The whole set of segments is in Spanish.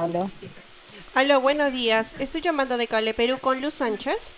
Aló, Aló, buenos días. Estoy llamando de Cable Perú con Luz Sánchez.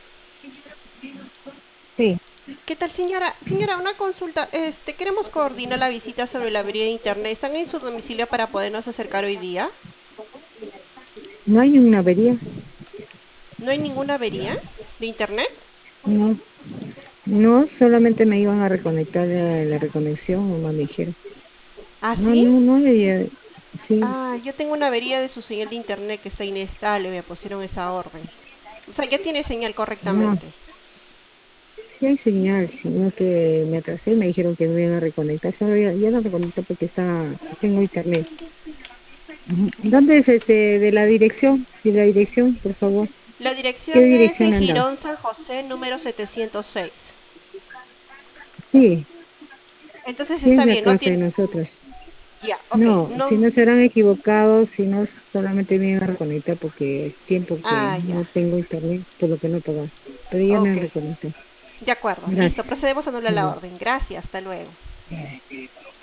sí, ¿Qué tal, señora? Señora, una consulta. Queremos coordinar la visita sobre la avería de internet. ¿Están en su domicilio para podernos acercar hoy día? no hay una avería, ¿No hay ninguna avería de internet? no, no, solamente me iban a reconectar la reconexión, nomás me dijeron. ¿Ah, No, sí? no, no había, sí, Ah, yo tengo una avería de su señal de internet que está inestable. Me pusieron esa orden. O sea, ya tiene señal no, correctamente. sí hay señal, sino que me atrasé y me dijeron que me iban a reconectar, solo ya no reconecto porque tengo internet. Ujú. ¿Dónde es de la dirección? De la dirección, por favor. La ¿Qué dirección es dirección en le han dado? Girón San José, número 706. Sí, Entonces sí es está la bien, no casa de tiene... nosotros. Ya, ok. No, si No... no serán equivocados, si no solamente me iban a reconectar porque es tiempo que Ah, ya. no tengo internet, por lo que no pagar. Pero ya me Ok. han reconectado. De acuerdo, listo, Gracias. procedemos a anular la Bueno. orden. Gracias, hasta luego.